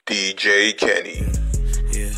DJ Kenny. Yeah.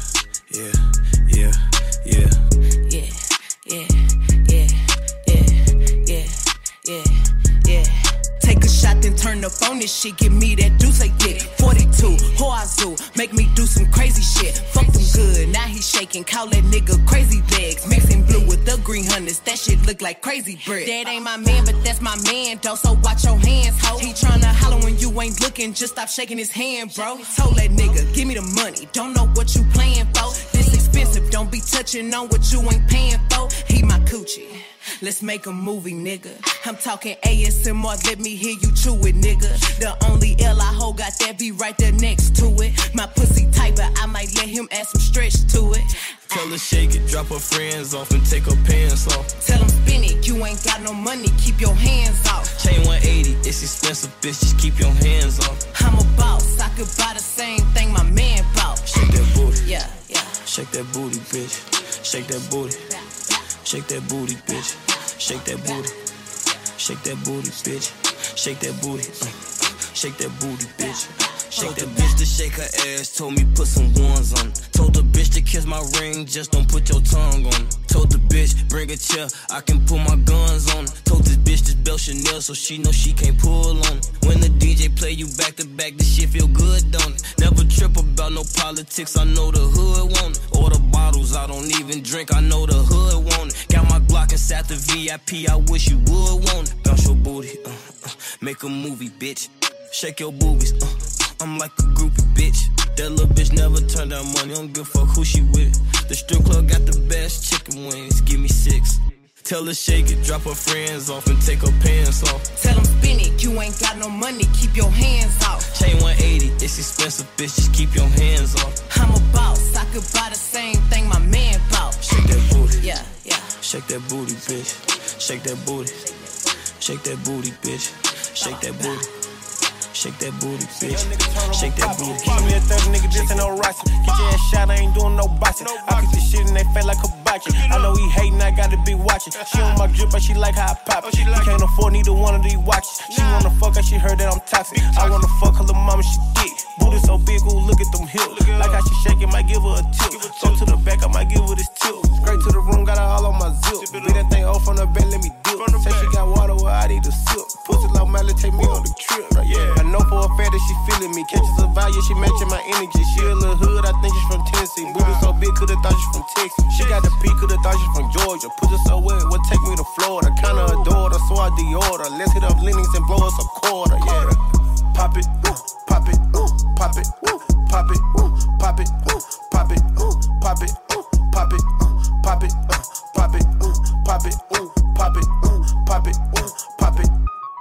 Take a shot, then turn up on this shit. Give me that deuce like dick. 42, Hoazoo, make me do some crazy shit. Fuck them good, now he shaking. Call that nigga crazy legs. Mixing blue with the green hundreds. That shit look like crazy bread. That ain't my man, but that's my man, though. So watch your hands, ho. He tryna holler when you ain't looking. Just stop shaking his hand, bro. Told that nigga, give me the money. Don't know what you playing for. This expensive, don't be touching on what you ain't paying for. He my coochie. Let's make a movie, nigga. I'm talking ASMR, let me hear you chew it, nigga. The only L I hold got that be right there next to it. My pussy tight, but I might let him add some stretch to it. Tell her shake it, drop her friends off and take her pants off. Tell him spin it, you ain't got no money, keep your hands off. Chain 180, it's expensive, bitch, just keep your hands off. I'm a boss, I could buy the same thing my man bought. Shake that booty, yeah. Shake that booty, bitch. Shake that booty. Shake that booty, bitch. Shake that booty. Shake that booty, bitch. Shake that booty. Shake that booty, bitch. Shake that bitch to shake her ass. Told me put some ones on. Told the bitch to kiss my ring, just don't put your tongue on. Told the bitch bring a chair, I can put my guns on. Told this bitch this belt Chanel, so she know she can't pull on. When the DJ play you back to back, this shit feel good, don't it? Never trip about no politics, I know the hood want it. Or the bottles, I don't even drink, I know the hood want it. Got my Glock inside the VIP, I wish you would want it. Bounce your booty, make a movie, bitch. Shake your boobies, I'm like a groupie, bitch. That little bitch never turn down money, don't give a fuck who she with. The strip club got the best chicken wings, give me 6. Tell her shake it, drop her friends off and take her pants off. Tell him spin it, you ain't got no money, keep your hands off. Chain 180, it's expensive, bitch, just keep your hands off. I'm a boss, I could buy the same thing my man bought. Shake that booty, yeah. Shake that booty, bitch. Shake that booty. Shake that booty, bitch. Shake that booty. Shake that booty, bitch. Shake that booty. Give me a 30 nigga, this ain't no rockin'. Get your ass shot, I ain't doing no boxing. I kick this shit in they face like a hibachi. I know he hatin', I gotta be watching. She on my drip, but she like how I pop it. He can't afford neither one of these watches. She wanna fuck her, she heard that I'm toxic. I wanna fuck her little mama, she thick. Booty so big, ooh, look at them hips. Like how she shaking, might give her a tip. Go to the back, I might give her this tip. Straight to the room, got her all on my zip. Beat that thing off from the bed, let me dip. Say she got water, well, I need a sip. Pussy like Miley, take me on the trip. I know for a fact that she feeling me. Catches a value, she matching my energy. She a little hood, I think she's from Tennessee. Booty so big, could've thought she's from Texas. She got the P, could've thought she's from Georgia. Pussy so wet, would take me to Florida. Kinda adore her, so I de-order. Let's hit up Lennox and blow us a quarter, yeah. Pop it, pop it, pop it, pop it, pop it, pop it, pop it, pop it, pop it, pop it, pop it, pop it, pop it, pop it.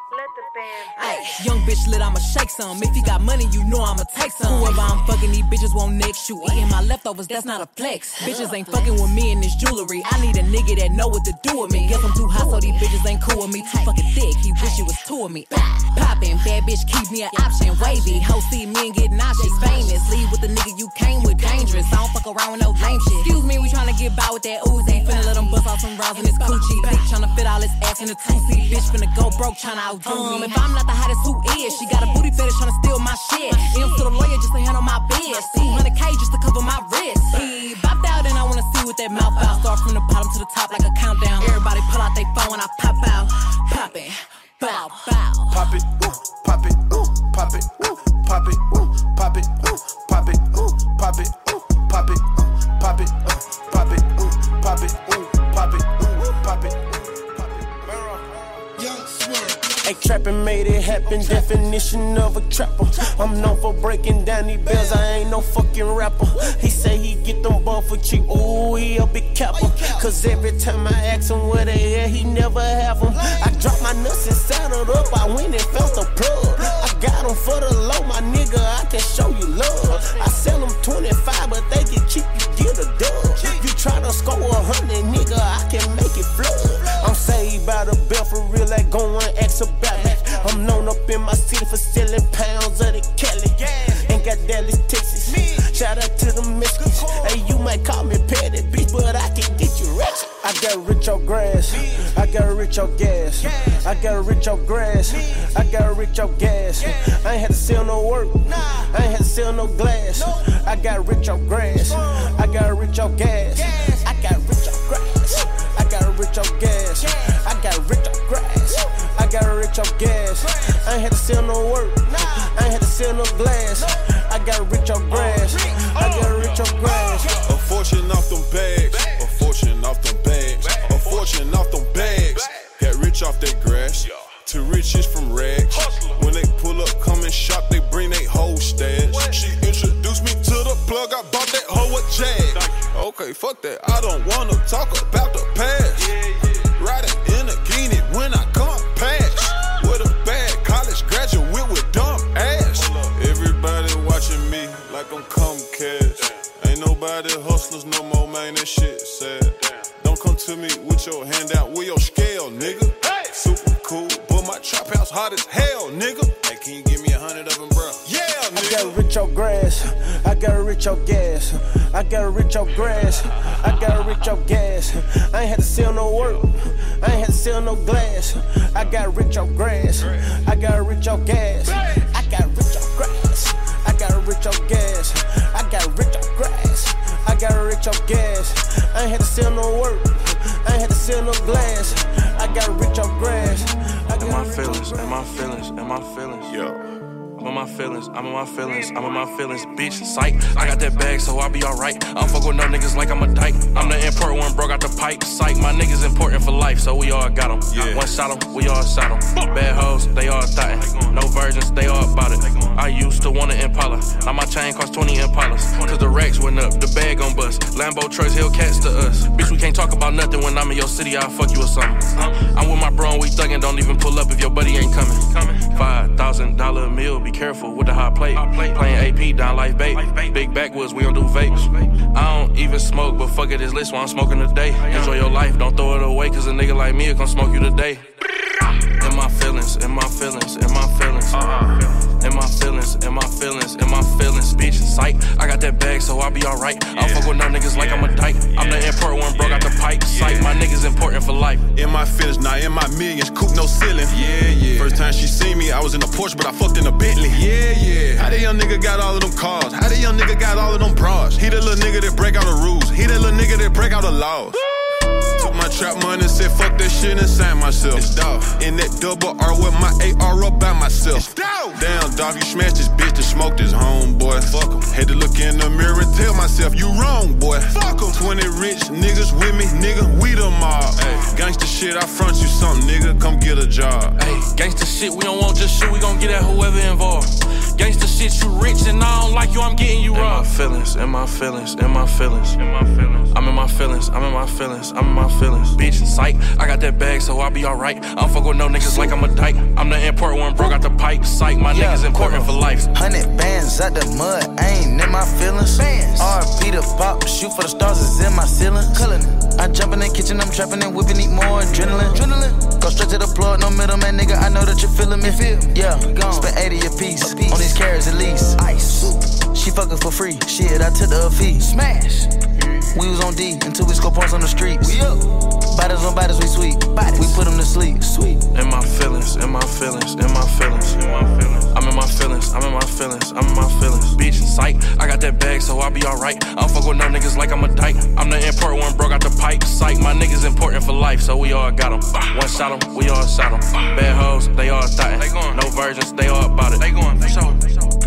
Ay, young bitch lit, I'ma shake some. If you got money, you know I'ma take some. Whoever I'm fucking, these bitches won't next you. Eating my leftovers, that's not a flex. Bitches ain't fucking with me in this jewelry. I need a nigga that know what to do with me. Guess I'm too hot, so these bitches ain't cool with me. Too fucking thick, he wish it was 2 of me. Poppin', bad bitch, keep me an option. Wavy, ho, see me and get nauseous. Famous, leave with the nigga you came with. Dangerous, I don't fuck around with no lame shit. Excuse me, we tryna get by with that Uzi. Finna let him bust off some rounds in his coochie. Bitch tryna fit all his ass in a 2-seat. Bitch finna go broke, tryna outdo me. If I'm not the hottest, who is? She got a booty fetish tryna steal my shit. M's to the lawyer just to handle my biz. 200K just to cover my wrist. He bopped out and I wanna see what that mouth out. Start from the bottom to the top like a countdown. Everybody pull out they phone when I pop out. Pop it, bow, bow. Pop it, pop it, pop it, pop it, pop it, pop it, pop it, pop it, pop it, pop it, pop it, pop it, pop it. Hey, trappin' made it happen, definition of a trapper. I'm known for breaking down these bells, I ain't no fucking rapper. He say he get them buff for cheap, ooh, he a big capper. Cause every time I ask him where they at, he never have them. I drop my nuts and saddled up, I went and felt the plug. I got them for the low, my nigga, I can show you love. I sell them 25, but they get cheap, you get a dub. You try to score 100, nigga, I can make it flood. I'm saved by the bell for real, like going X about it. I'm known up in my city for selling pounds of the Kelly. Ain't got Dallas, Texas. Shout out to the Mexicans. Hey, you might call me petty, bitch, but I can get you rich. I got rich on grass. I got rich on gas. I got rich on grass. I got rich off gas. I ain't had to sell no work. I ain't had to sell no glass. I got rich off grass. I got rich off gas. I got rich off grass. I got rich off gas. I got rich off grass. I got rich off gas. I ain't had to sell no work. I ain't had to sell no glass. I got rich off grass. I got rich off grass. A fortune off them bags. A fortune off them bags. A fortune off them bags. Got rich off that grass. To riches from rags. When they pull up, come and shop, they bring they whole stash. She introduced me to the plug, I bought that hoe a Jag. Okay, fuck that, I don't wanna talk about the past. Riding in a Guinea when I come past. With a bad college graduate with dumb ass. Everybody watching me like I'm Comcast. Ain't nobody hustlers no more, man, that shit sad. Don't come to me with your hand out with your scale, nigga. Super cool, but my trap house hot as hell, nigga. Hey, can you give me 100 of them, bro? Yeah, nigga. I got rich off grass. I got rich off gas. I got rich off grass. I got rich off gas. I ain't had to sell no work. I ain't had to sell no glass. I got rich off grass. I got rich off gas. I got rich off grass. I got rich off gas. I got rich off grass. I got rich off gas. I ain't had to sell no work. I ain't had to sell no glass. I got rich off grass. In my feelings, in my feelings, in my feelings. Yo. I'm in my feelings, I'm in my feelings, I'm in my feelings, bitch, psych. I got that bag, so I'll be alright. I don't fuck with no niggas like I'm a dyke. I'm the important one, broke out the pipe, psych. My niggas important for life, so we all got them. Yeah. One shot them, we all shot them. Bad hoes, they all thottin'. No virgins, they all about it. I used to want an Impala. Now my chain cost 20 Impalas. Cause the racks went up, the bag gon' bust. Lambo trucks, Hellcats to us. Bitch, we can't talk about nothing when I'm in your city, I'll fuck you or something. I'm with my bro and we thuggin', don't even pull up if your buddy ain't coming. $5,000 meal, be careful with the hot plate. Playing AP down life bait. Big backwoods, we don't do vapes. I don't even smoke, but fuck it, this list while I'm smoking today. Enjoy your life, don't throw it away, cause a nigga like me will come smoke you today. In my feelings, in my feelings, in my feelings. In my feelings, in my feelings, in my feelings, bitch, psych. I got that bag, so I'll be alright. I don't fuck with no niggas like I'm a dyke. I'm the important one, broke out the pipe, psych. My niggas important for life. In my feelings, now in my millions, coupe no ceiling. Yeah. First time she seen me, I was in a Porsche, but I fucked in a Bentley. Yeah. How the young nigga got all of them cars? How the young nigga got all of them bras? He the little nigga that break out the rules. He that little nigga that break out the laws. Took my trap money and said fuck that shit and signed myself. It's dog. In that double R with my AR up by myself. It's dog. Damn dog, you smashed this bitch to smoke this homeboy. Fuck him. Had to look in the mirror and tell myself you wrong, boy. Fuck him. 20 rich niggas with me, nigga, we the mob. Hey, gangsta shit, I front you something, nigga, come get a job. Hey, gangsta shit, we don't want just shit, we gon' get at whoever involved. Gangsta shit, you rich and I don't like you, I'm getting you wrong. In my feelings, in my feelings, in my feelings. I'm in my feelings, I'm in my feelings, I'm in my feelings. Bitch, psych, I got that bag, so I'll be alright. I don't fuck with no niggas like I'm a dyke. I'm the important one, broke out the pipe, psych. My niggas important for life. 100 bands out the mud, I ain't in my feelings. RP the pop, shoot for the stars is in my ceiling. I jump in the kitchen, I'm trapping and whipping, need more adrenaline. Go straight to the plug, no middleman, nigga, I know that you're feeling me. Yeah, spend 80 a piece. On these carrots at least. Ice. She fucking for free. Shit, I took the fee. Smash. We was on D until we score points on the streets. We up. Bodies on bodies, we sweet. We put them to sleep. Sweet. In my feelings, in my feelings, in my feelings, in my feelings. I'm in my feelings, I'm in my feelings, I'm in my feelings. Bitch, psych, I got that bag, so I'll be alright. I don't fuck with no niggas like I'm a dyke. I'm the important one, broke out the pipe, psych. My niggas important for life, so we all got them. One shot them, we all shot them. Bad hoes, they all thottin'. No virgins, they all about it. They going, for sure.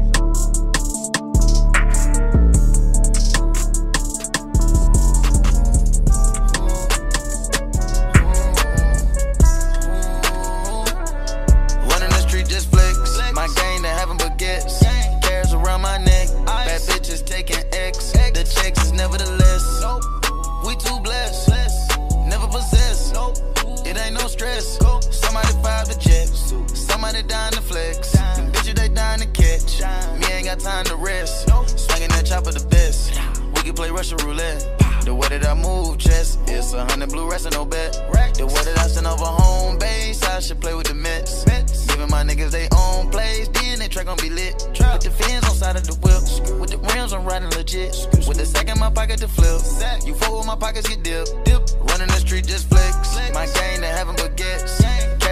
Time to rest. Swinging that chopper the best. We can play Russian roulette. The way that I move chess, it's 100 blue rest and no bet. The way that I send over home base, I should play with the Mets. Giving my niggas they own plays, then they track gon' be lit. Put the fins on side of the whip. With the rims, I'm riding legit. With the sack in my pocket to flip. You fuck with my pockets, get dip. Running the street, just flex. My gang, they having baguettes.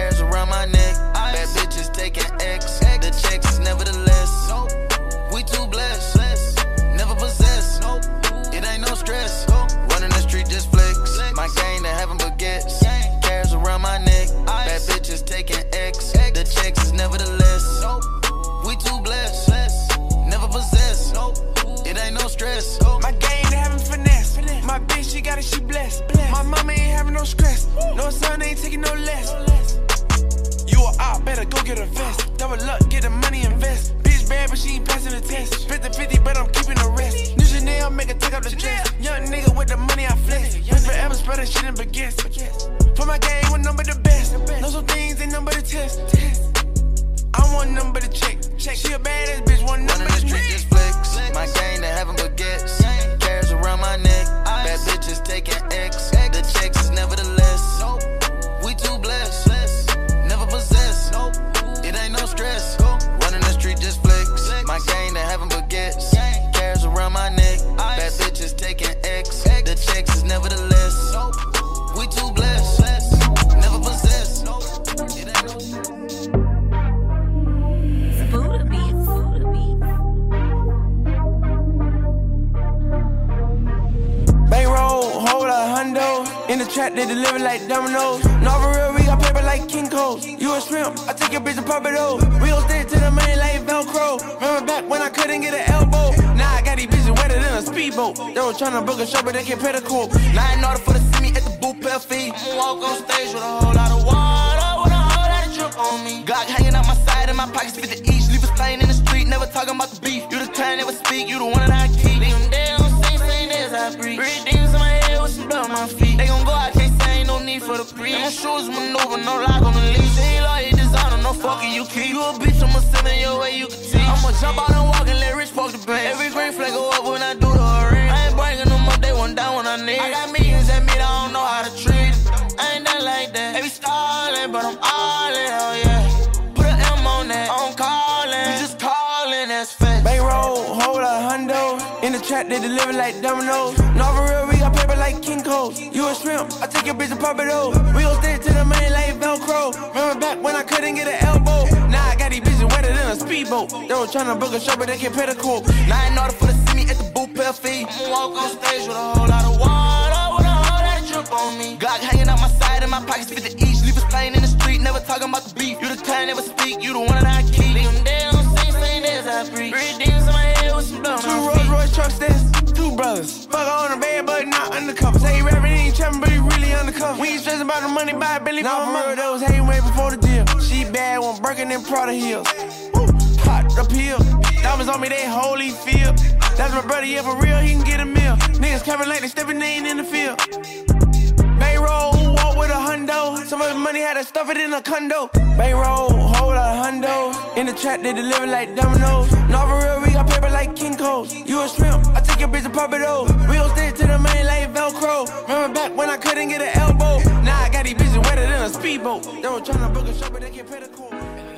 cares around my neck. Bad bitches taking X. The checks is nevertheless. We too blessed. Never possess. It ain't no stress. Running the street just flex. My gang to heaven baguettes. Cares around my neck. Bad bitches taking X. The checks is nevertheless. We too blessed. Never possess. It ain't no stress. My gang to having finesse. My bitch, she got it, she blessed. My mama ain't having no stress. No son ain't taking no less. You a op, better go get a vest. Double up, get the money, invest. Bitch bad, but she ain't passing the test. 50-50, but I'm keeping the rest. New Chanel, make her take up the dress. Young nigga with the money, I flex. We forever spread that shit in baguettes. For my gang, with none but the best. Know some things ain't none but a test. I want none but a check. She a badass bitch, want none but a street just flex. My gang to having baguettes. Cares around my neck. Bad bitches taking X. The checks is nevertheless. We too blessed. Never possess. It ain't no stress. Running the street just flex. My gang to having baguettes. Cares around my neck. Bad bitches taking X. The checks is nevertheless. We too blessed. Never possess. It ain't no stress. In the trap, they deliver like dominoes. No, for real, we got paper like King Cole. You a shrimp, I take your bitch and pop it over. We gon' stick to the money like Velcro. Remember back when I couldn't get an elbow? Now I got these bitches wetter than a speedboat. They was tryna book a show, but they can't pay the quote. Now in order for to see me at the booth, pale fee, I'ma walk on stage with a whole lot of water, with a whole lot of drip on me. Glock hanging out my side and my pockets 50 each. Leave us playing in the street, never talking about the beef. You the kind, never speak, you the one that I keep. Leave them dead on same as I breathe. Redeems in my head with some blood on my feet. They gon' go out, can't say ain't no need for the pre. No shoes maneuver, no lock on the leash. Ain't lawyer designer, no fucking you keep. You a bitch, I'ma send in your way, you can teach. I'ma jump out and walk and let Rich park the bank. Every green flag go up when I do the ring. I ain't bringing them up, they want down when I need. I got millions at me, I don't know how to treat it. I ain't done like that. They be stalling, but I'm all in, oh yeah. Put an M on that, I'm calling. You just calling, that's fact. Bankroll, hold a hundo. In the trap, they deliver like dominoes. No, for real, we got paper like King Cole. You a shrimp, I take your bitch and pop it over. We gon' stick to the money like Velcro. Remember back when I couldn't get an elbow? Now I got these bitches wetter than a speedboat. They was tryna book a show, but they can't pay the quote. Now in order for to see me at the booth, pale fee, I'ma walk on stage with a whole lot of water, with a whole lot of drip on me. Glock hanging out my side and my pockets 50 each. Leave us playing in the street, never talking about the beef. You the kind, never speak, you the one that I keep. Leave them dead on same as I breathe. Redeems in my head with some blood on my feet. 2 Rolls-Royce trucks, that's 2 brothers. Fuck on the bed, but not undercover. Say he rapping, he ain't trapping, but he really undercover. We ain't stressing about the money, buy a Billy. Nah, for real, that was hating way before the deal. She bad, one Birkin and Prada heels. Popped up here. Diamonds on me, they holy feel. That's my brother, yeah, for real, he can get a meal. Niggas coming like they stepping, they ain't in the field. Bankroll, who walk with a hundo? Some of the money had to stuff it in a condo. Bankroll, hold a hundo. In the trap, they deliver like dominoes. No, for real, we got paper like King Cole. You a shrimp, I take your bitch and pop it over. We gon' stick to the money like Velcro. Remember back when I couldn't get an elbow? Now I got these bitches wetter than a speedboat. They was tryna book a show, but they can't pay the quote.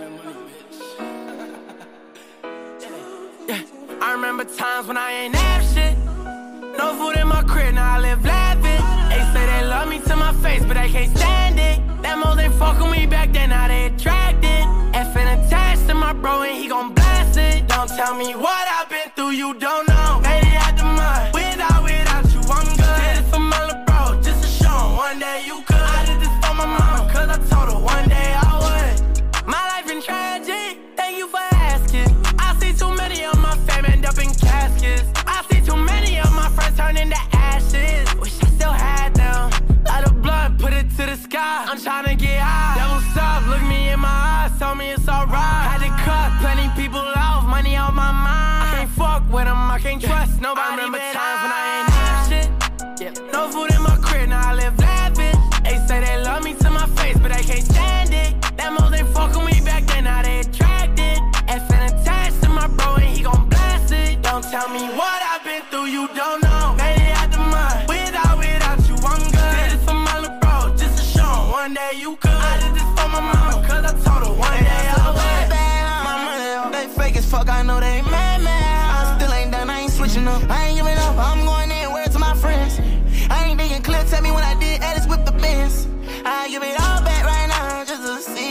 Yeah, I remember times when I ain't have shit. No food in my crib, now I live lavish. They say they love me to my face, but they can't stand it. That mo they fuck with me back then, now they attracted. Effing attached to my bro and he gon' blast it. Don't tell me what I've been through, you don't know. Made it out the mud, without you, I'm good. Did it for my little bro, just to show him one day you could. I did this for my mama, cause I told her one day I would. My life been tragic, thank you for asking. I see too many of my fam end up in caskets. I see too many of my friends turn into ashes. Wish I still had them. Light a blunt, put it to the sky. I'm tryna get high. Devil's up, look me in my eyes, tell me it's alright. Had to cut plenty people off, money on my mind. I can't fuck with them, I can't trust nobody. I remember times when I ain't have shit. Yeah. No food in my crib, now I live lavish. They say they love me to my face, but they can't stand it. That mo they fuck with me back then, now they attracted. Effing attached to my bro and he gon' blast it. Don't tell me what I've been through, you don't know. Made it out the mud, without you, I'm good. Did this for my little bro, just to show him one day you could. I did this for my mama, cause I told her one day I would. My money, they fake as fuck, I know they mad. I still ain't done, I ain't switching up. I ain't giving up, I'm going in, word to my friends. I ain't thinking clear, tell me when I did edits with the bins. I give it all back right now, just to see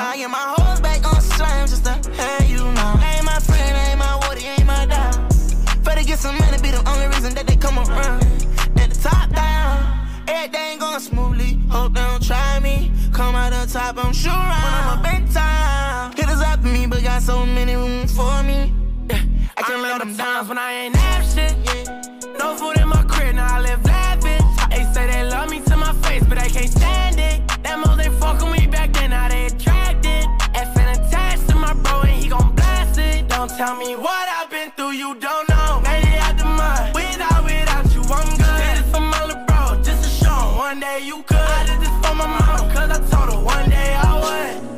I get my hoes back on slime just to have you know. Ain't my friend, ain't my woody, ain't my dog. Better get some money, be the only reason that they come around. At the top down, everything going smoothly. Hope they don't try me. Come out the top, I'm sure I'm a big time. Hitters after me, but got so many room for me. Yeah, I can't let them down when I ain't have shit. Yeah. No food in my crib, now I live lavish. They say they love me to my face, but they can't stand it. That most they fuck with me back then, now they attracted. FN attached to my bro, and he gon' blast it. Don't tell me what I've been through, you don't know. Made it out the mud, without you, I'm good. Did it for my little bro, just to show him one day you could. I did this for my mom, cause I told her one day I would.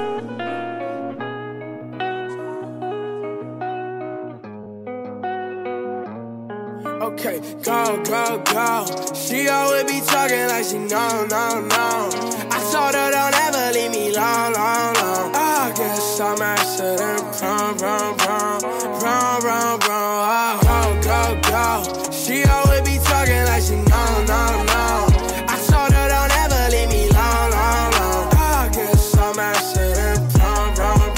Okay, go. She always be talking like she no. I told her don't ever leave me long. I guess I'm acid and prom. Go. She always be talking like she no. I told her don't ever leave me long. I guess I'm acid and prom.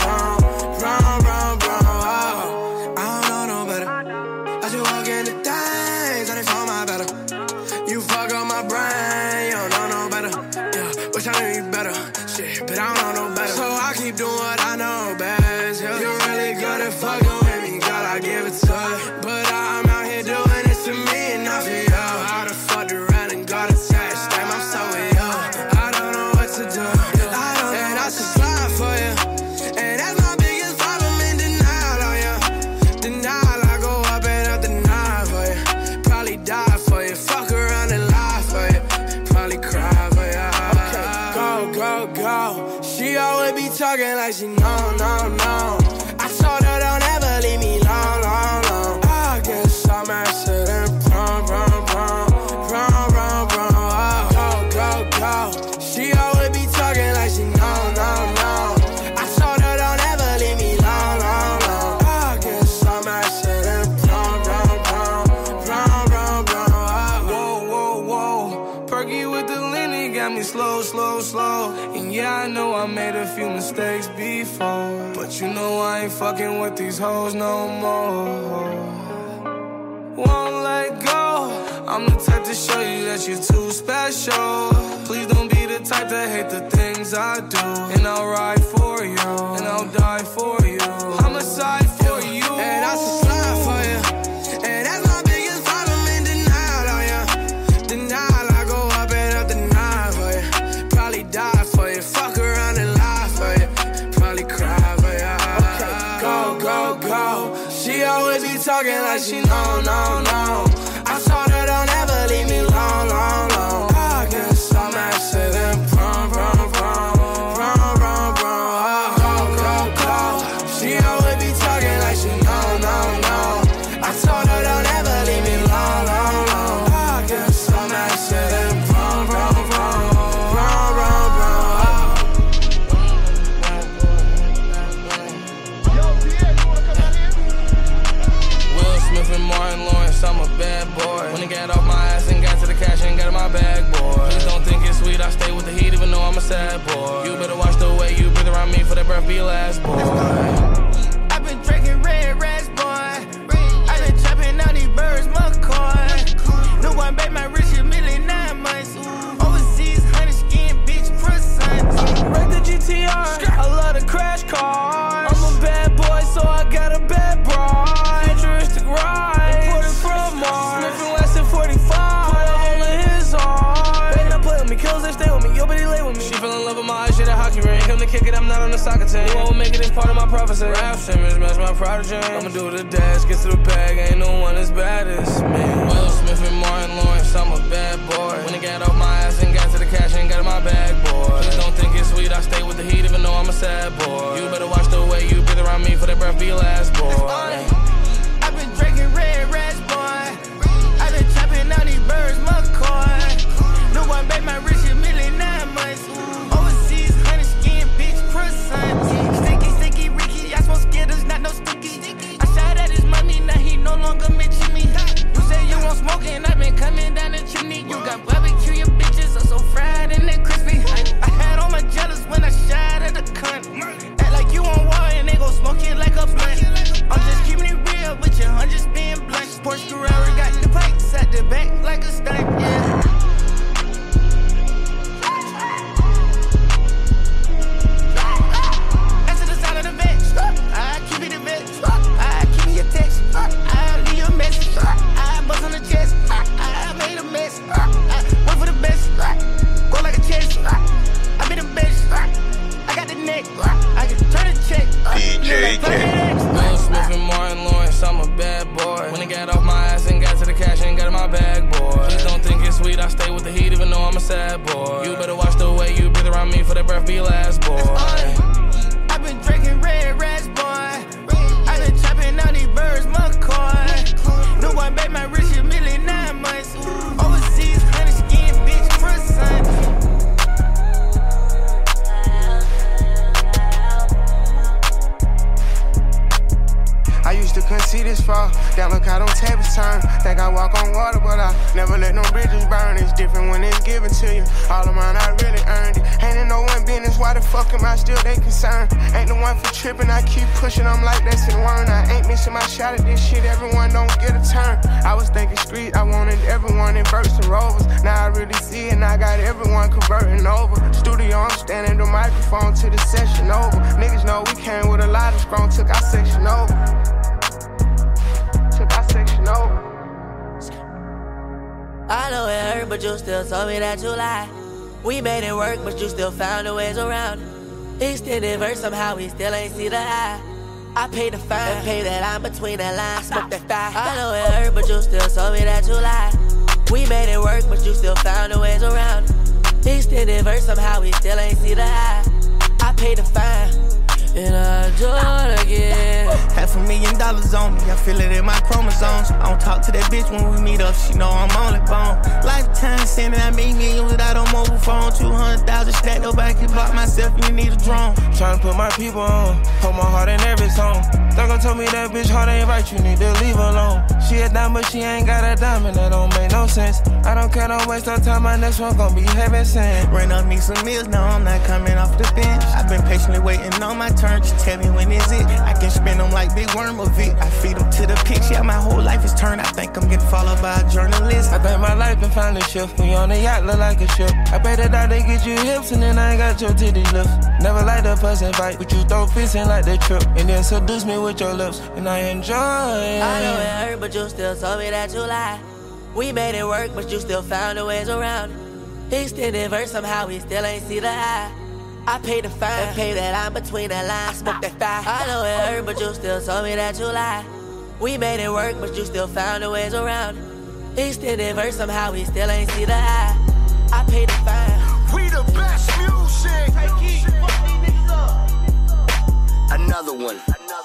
I don't know no better. I just walk in the things and they fall my better. You fuck up my brain, you don't know no better. Yeah, wish I knew you better. Shit, but I don't know no better. So I keep doing what I know best. Yeah. You're really good at fucking with me, girl, I give it to you. But I'm out here doing this to me and not for you. I done fucked around and got attached. Damn, I'm so with you. I don't know what to do. And I should slide for you. And that's my biggest problem in denial on you. Denial, I go up and up the night for you. Probably die for you. Fuck around and lie for you. Probably cry for you. Okay, go. She always be talking like she no. I told her don't ever leave me long. I guess I'm acid and prom. Go. She always be talking like she no. I told her don't ever leave me long. I guess I'm acid and prom. Whoa. Perky with the lean, got me slow. And yeah, I know I made a few mistakes before, but you know I ain't fucking with these hoes no more. Won't let go. I'm the type to show you that you're too special. Please don't be the type to hate the things I do. And I'll ride for you, and I'll die for you. Homicide for you, and I should slide for you. And that's my biggest problem in denial on you. Denial, I go up and up the night for you. Probably die for you. Fuck around and lie for you. Probably cry for you. Okay, go. She always be talking like she no. I told her don't ever leave me long. I guess I'm acid and prom. Go. She always be talking like she no. I told her don't ever leave me long. I guess I'm acid and prom. Will Smith and Martin Lawrence, I'm a bad boy. When I got off my ass and got to the cash and got in my bag, boy. Please don't think it's sweet, I stay with the heat even though I'm a sad boy. You better watch the way you breathe around me for that breath be your last, boy. I've been drinking red rats, boy. I've been trapping out these birds, McCoy. No one bet my rich a million 9 months. Overseas, 100 skin, bitch, croissant. Wreck the GTR, I love the crash car. I'm a bad boy, so I got a bad bride. Futuristic ride, imported from Mars. Smith and Wesson 45, put a hole in his heart. They not play with me, kills they stay with me, yo, but he lay with me. She fell in love with my eyes, shit a hockey ring. Come to kick it, I'm not on the soccer team. You won't make it, it's part of my prophecy. Rap Simmons, match my prodigy. I'ma do the dash, get to the bag, ain't no one as bad as me. Will Smith and Martin Lawrence, I'm a bad boy. When I got off my ass and got to the cash and got in my bag, boy. Please don't think it's sweet, I stay with the heat even though I'm a sad boy. You better watch the way you breathe around me for that breath be your last, boy. I've been drinking red rats, boy. I've been trapping out these birds, McCoy. No one bet my rich a million 9 months. Overseas, 100 skin, bitch, croissant. Sticky, Ricky, I smoke Skittles, not no sticky. I shot at his money, now he no longer mention me. You say you won't smoke and I've been coming down the chimney. You got barbecue, your bitches are so fried and they crispy. I had all my jealous when I shot at the cunt. I stay with the heat even though I'm a sad boy. You better watch the way you breathe around me for that breath be last, boy. I've been drinking red rats, boy. I've been chopping out these birds, McCoy. No one bet my rich a million 9 months. Overseas, honey skin, bitch, for son. I used to couldn't see this far. Down look out on tables turn. Think I walk on water, but I never let no bridges burn. It's different when it's given to you. All of mine, I really earned it. Ain't in no one business, why the fuck am I still they concerned? Ain't the one for tripping, I keep pushing, I'm like that's in one. I ain't missing my shot at this shit, everyone don't get a turn. I was thinking street, I wanted everyone in Bursts and Rovers. Now I really see it, and I got everyone converting over. Studio, I'm standing the microphone till the session over. Niggas know we came with a lot of strong, took our section over. I know it hurt, but you still told me that you lied. We made it work, but you still found the ways around it. Extended verse, somehow we still ain't see the eye. I paid the fine and paid that line between the lines, smoke that thigh. I know it hurt, but you still told me that you lied. We made it work, but you still found the ways around it. Extended verse, somehow we still ain't see the eye. I paid the fine. And I do it again. $500,000 on me, I feel it in my chromosomes. I don't talk to that bitch when we meet up, she know I'm on it bone. Lifetime sending, I make millions without a mobile phone. 200,000 stacked up, I can block myself, you need a drone. Tryna put my people on, hold my heart in every song. Thugger told me that bitch heart ain't right, you need to leave her alone. She a dime, but she ain't got a diamond, that don't make no sense. I don't care, don't waste no time, my next one gon' be heaven sent. Ran up me some meals, now I'm not coming off the bench. I've been patiently waiting on my turn, just tell me when is it. I can spin them like Big Worm of it. I feed them to the pigs, yeah, my whole life is turned. I think I'm getting followed by a journalist. I think my life been finally shift. We on the yacht, look like a ship. I pray that I they get you hips, and then I ain't got your titties lift. Never like the person fight, but you throw fists in like the trip. And then seduce me with your lips, and I enjoy it. I know it hurt, but you still told me that you lied. We made it work, but you still found the ways around it. Extended verse, somehow we still ain't see the eye. I paid the fine and paid that line between the lines, smoke that thigh. I know it hurt, but you still told me that you lied. We made it work, but you still found the ways around it. Extended verse, somehow we still ain't see the eye. I paid the fine. We the best music. Another one.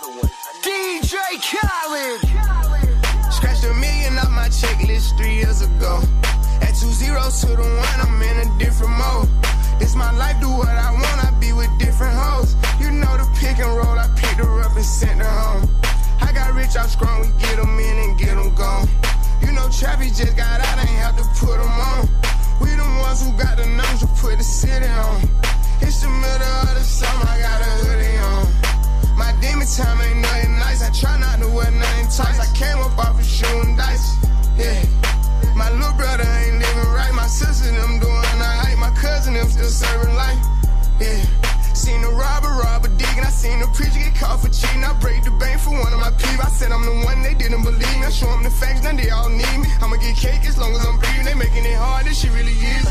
DJ Khaled. Scratched $1 million off my checklist 3 years ago. At 2 zeros to the 1, I'm in a different mode. It's my life, do what I want, I be with different hoes. You know the pick and roll, I picked her up and sent her home. I got rich off strong, we get them in and get them gone. You know Trappy just got out, ain't have to put them on. We the ones who got the numbers to put the city on. It's the middle of the summer, I got a hoodie on. My demon time ain't nothing nice, I try not to wear nothing tight. I came up off of shooting dice, yeah. My little brother ain't living right, my sister them doing alright, my cousin them still serving life, yeah. Seen the robber digging, I seen the preacher get caught for cheating. I break the bank for one of my people, I said I'm the one, they didn't believe me. I show them the facts, now they all need me. I'ma get cake as long as I'm breathing, they making it hard, this shit really easy,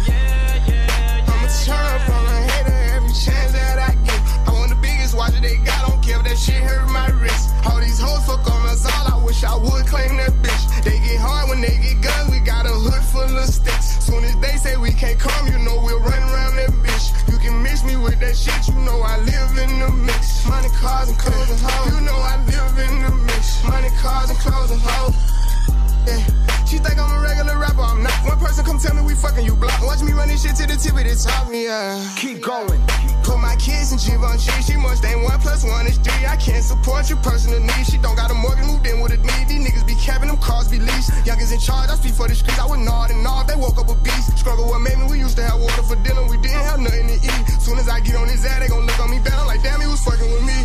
yeah. I'ma turn up on a hater every chance that I get. I want the biggest watch that they got, don't care if that shit hurt my wrist. All these hoes fuck on us all, I wish I would claim that bitch. They get hard when they get guns, we got a hood full of sticks. Soon as they say we can't come, you know we'll run around that bitch. You can mix me with that shit, you know I live in the mix. Money, cars, and clothes and hoes, you know I live in the mix. Money, cars, and clothes and hoes, yeah. She think I'm a regular rapper, I'm not. One person come tell me we fucking, you block. Watch me run this shit to the tip of the top, yeah. Keep going. Put my kids in Givenchy, she must ain't 1 + 1 is 3. I can't support your personal needs. She don't got a mortgage, moved in with a need. These niggas be capping, them cars be leased. Youngers in charge, I speak for the streets. I would nod and nod, they woke up a beast. Struggle what made me, we used to have water for dinner. We didn't have nothing to eat. Soon as I get on his ass, they gon' look on me bad. I'm like, damn, he was fucking with me,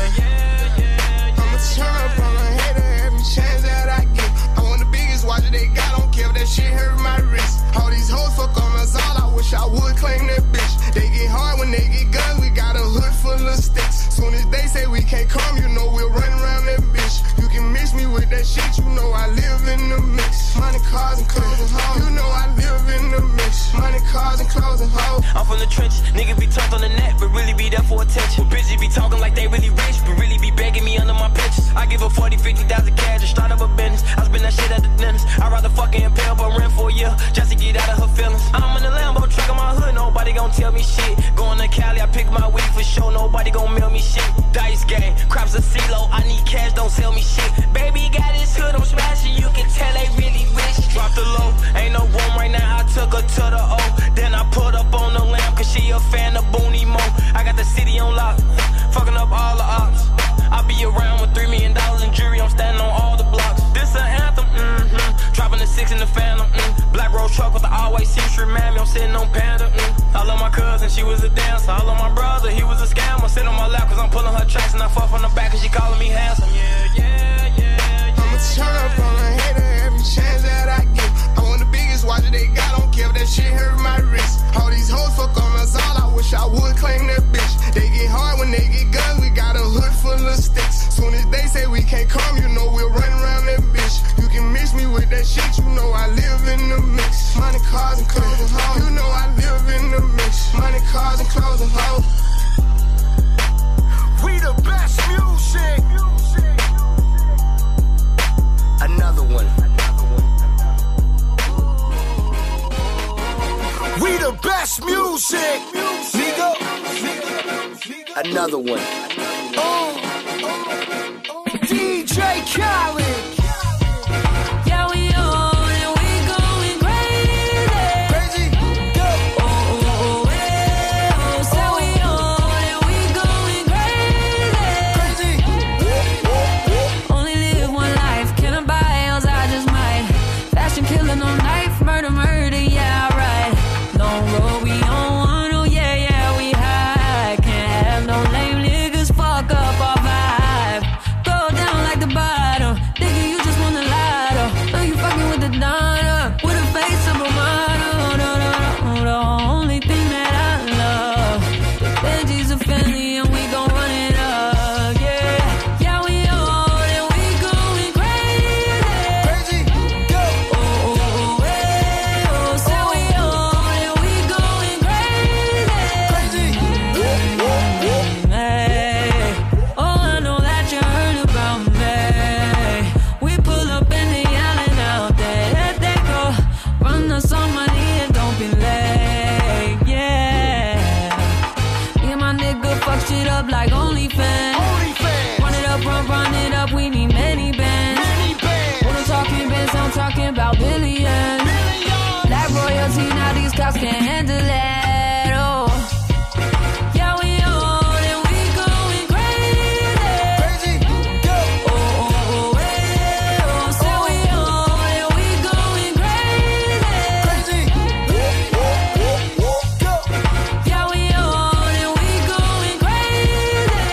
yeah. I'ma turn up on a hater every chance that I get. I want the biggest watch that they got, don't care if that shit hurt my wrist. All these hoes fuck on us all, I wish I would claim that bitch. They get hard when they get guns, we got a hood full of sticks. Soon as they say we can't come, you know we'll run around that bitch. You can mix me with that shit, you know I live in the mix. Money, cars, and clothes and hoes, you know I live in the mix. Money, cars, and clothes and hoes. I'm from the trenches, niggas be turned on the net, but really be there for attention. Bitches be talking like they really rich, but really be begging me under my pictures. I give her 40, 50,000 cash and start up a business. I spend that shit at the dentist. I'd rather fucking impale but rent for a year, just to get shit. Going to Cali, I pick my weed for sure. Nobody gon' mail me shit. Dice game, crops of CeeLo. I need cash, don't sell me shit. Baby got his hood, I'm smashing. You can tell they really rich. Drop the low, ain't no room right now. I took her to the O. Then I put up on the lamp, cause she a fan of Booney Mo. I got the city on lock, fucking up all the ops. I be around with $3 million in jewelry. I'm standing on all the blocks. This an anthem, dropping the 6 in the Phantom, Black road truck with the always see-through mammy. I'm sitting on Panda, I love my cousin, she was a dancer. I love my brother, he was a scammer. Sit on my lap cause I'm pulling her tracks. And I fuck on the back cause she calling me handsome. Yeah. I'ma turn up on a hater every chance that I get. I want the biggest watch that they got, don't care if that shit hurt my wrist. All these hoes fuck on us all, I wish I would claim that bitch. They get hard when they get guns, we got a hood full of sticks. Soon as they say we can't come, you know we'll run around that bitch. You can mix me with that shit, you know I live in the mix. Money, cars, and clothes and hoes, you know I live in the mix. Money, cars, and clothes and hoes. We the best music. Another one. We the best music. Nigga. Another one. DJ Khaled. Yeah, we on and we going crazy. Crazy. Go. So we on and we going crazy. Only live one life, can I buy else I just might. Fashion killer, no knife, murder, yeah, right. Long road we on, oh yeah, we high. Can't have no lame niggas fuck up our vibe. Go down like the bottom, nigga, you just wanna lie though. Know you fucking with the Donna, with a face of a model. No, the only thing that I love. The Benji's a family and we gon' run it up, yeah, we on and we going crazy. Go. So we on and we going crazy. Hey, oh, I know that you heard about me. We pull up and they yelling out there they go. Run us some money and don't be late, yeah. Me and my nigga fuck shit up like OnlyFans. Run it up, we need many bands. When I'm talking bands, I'm talking about billions. Black royalty, now these cops can't handle that, oh. Yeah, we on and we going crazy. Go. So we on and we going crazy. Go. Yeah, we on and we going crazy.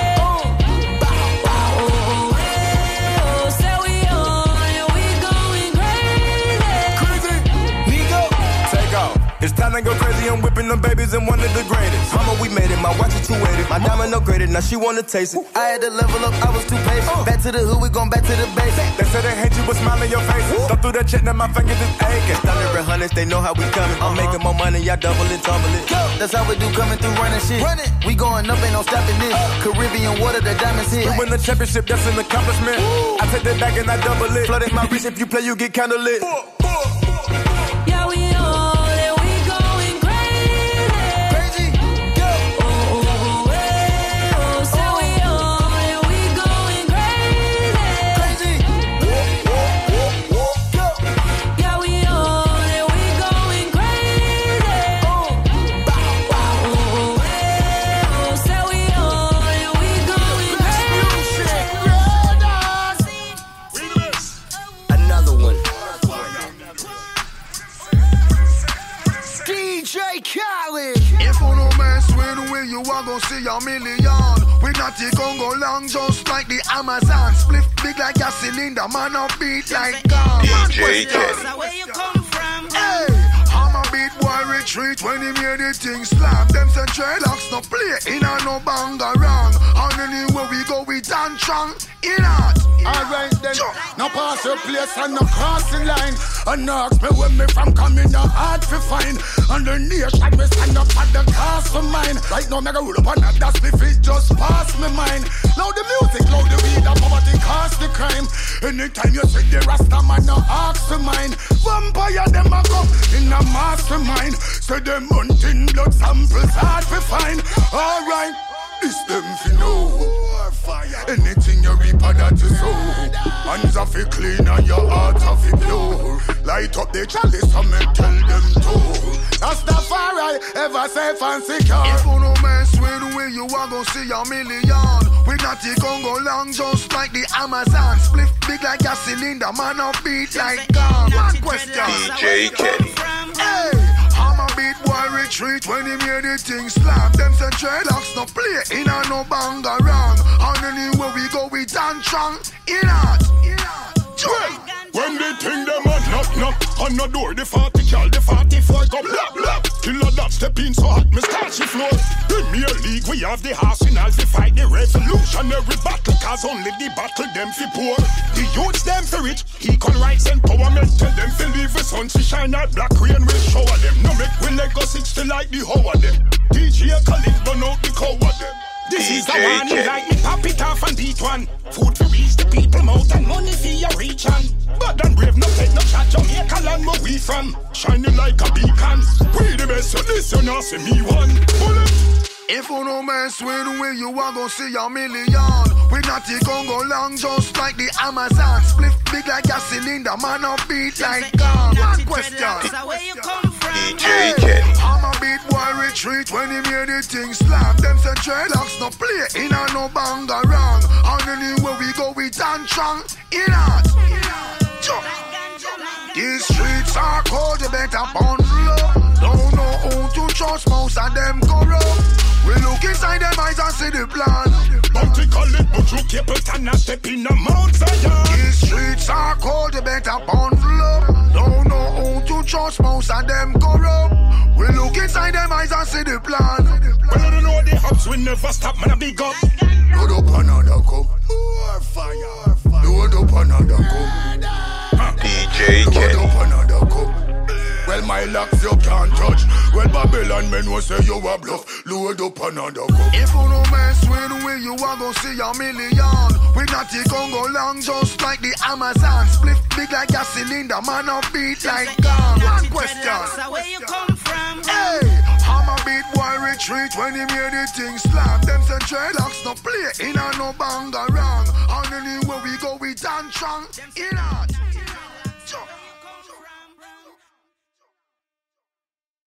So we on and we going crazy. Nigga. Take off. It's time to go crazy. I'm whipping them babies and one of the greatest. Mama, we made it. My watch is 280. My diamond upgraded. Now she wanna taste it. I had to level up, I was too patient. Back to the hood, we gon' back to the base. They say they hate you, but smile in your face. Thumb through that check, now my fingers is aching. Thunder and hundreds, they know how we coming. I'm making more money, y'all double it, tumble it. That's how we do coming through running shit. We going up, ain't no stopping this. Caribbean water, the diamonds hit. We win the championship, that's an accomplishment. I take that back and I double it. Flooded my wrist, if you play, you get kinda lit. Yeah, we on and we going crazy. Go. So we on and we going crazy. Go. Yeah, we on and we going crazy. So we on and we going crazy. Another one. DJ Khaled. If you no mess with we, you are gonna see a million. We not the Congo long, just like the Amazon. Split big like a cylinder, man a beat like God. DJ Ken. Where you come from? Hey, I'm a beat boy retreat when he made the thing slam. Them say dreadlocks no play, in a no banga wrong. And anywhere we go, we dance strong. In art. Alright then, no pass your place and no crossing line. And ask me where me from coming, no hard to find. And the nation me stand up at the cost of mine. Right now me go roll up on that, that's me feet just pass me mind. Now the music, now the weed, and poverty cost the crime. Anytime you see the Rasta man, no ask to mine. Vampire them a come in a mastermind. Say them hunting blood samples hard to find. Alright, this them fi know. Anything you reap that you sow. Hands are fi clean and your heart are fi pure. Light up the chalice and me tell them to. That's the far right, ever safe and secure. If you no mess with we, you are gonna see a million. We not the Congo long, just like the Amazon. Split big like a cylinder, man up beat like gun. One question. DJ Kenny. Hey, I'm a beat boy retreat when he made the thing slap. Them say dreadlocks no play, in a no banga wrong. And anywhere we go, we dance strong. In out. When they think them a knock on the door, the 40 cal, the 44 come blah. Killer that step in so hot, me start she floor. Premier League, we have the arsenal to fight the revolutionary battle, cause only the battle them fi poor. The youths them fi rich, equal rights empowerment. Tell them fi leave the sun to shine out, black rain will shower them. No make we Lego 60 like the hoe of them. DJ Khaled run out the cow of them. This is the one who like me pop it off and beat one. Food to reach the people mouth and money for your reach on. But then brave no take no shot, Jamaica land where we from. Shining like a beacon. We the best, so this you not see me one. Bullet. If you no mess with we, you are gonna see a million. We not the Congo long, just like the Amazon. Split big like a cylinder, man up beat like gun. One question. Where you come from? DJ Kenny. I'm a beat boy retreat when he made the thing slap. Them say dreadlocks no play, in a no banga wrong. And anywhere we go, we dance strong. In out. These streets are cold, you better bundle up. Don't know who to trust, most of them corrupt. We look inside them eyes and see the plan. Bounty call it, but you keep it and not step in the Mount Zion. These streets are cold, you better bundle up. Don't know who to trust, most of them corrupt. We look inside them eyes and see the plan. Well, I don't know the hubs will never stop, man, I big up. Load up another cup. More fire. Load up another cup. DJ Kenny. Load up another cup. Well, my locks you can't touch. Well, Babylon men will say you a bluff. Load up another cup. If you no mess with we, you are gonna see a million. We not the Congo long, just like the Amazon. Split big like a cylinder, man up beat like gun. One question. Where you come from? Hey, I'm a beat boy retreat when he made the thing slap. Them say dreadlocks no play, in a no banga wrong. And anywhere we go, we dance strong. In out.